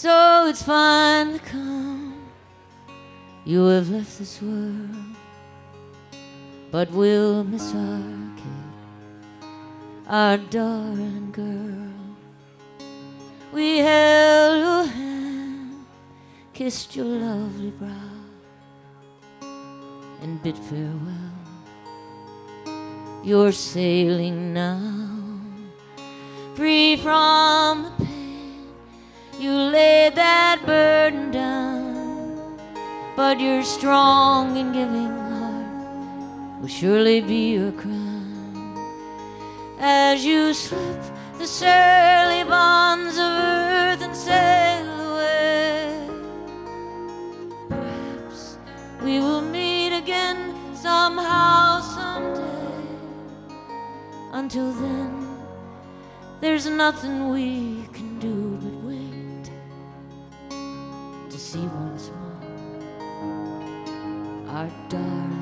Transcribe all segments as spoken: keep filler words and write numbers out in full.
So it's finally come. You have left this world, but we'll miss our Kate, our darling girl. We held your hand, kissed your lovely brow, and bid farewell. You're sailing now, free from the pain. You laid that burden down, but your strong and giving heart will surely be your crown. As you slip the surly bonds of earth and sail away, perhaps we will meet again somehow, someday. Until then, there's nothing we can do but wait to see once more our darling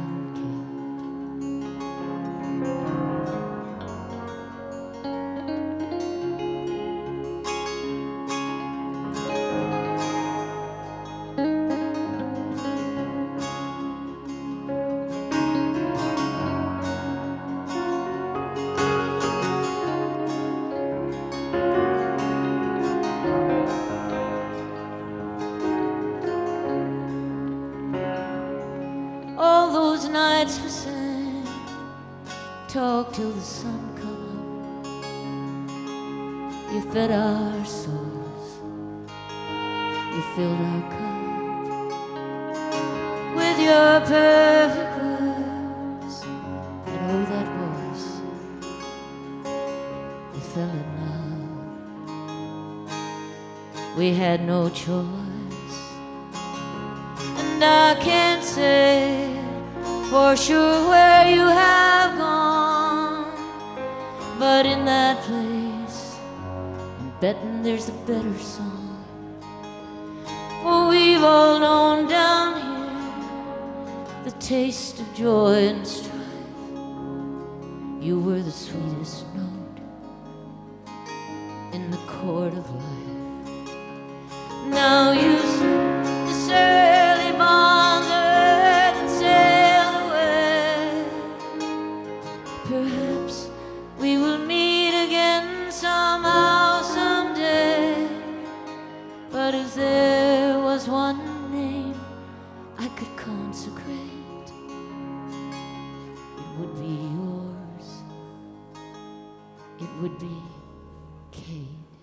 all those nights we sang, talked till the sun come up. You fed our souls, you filled our cup with your perfect words, and oh, that voice, we fell in love. We had no choice, and I can't say for sure where you have gone, but in that place I'm betting there's a better song. For we've all known down here the taste of joy and strife. You were the sweetest note in the chord of life. Now you slip the surly bonds of earth and sail away. Perhaps we will meet again somehow, someday. But if there was one name I could consecrate, it would be yours. It would be Kate.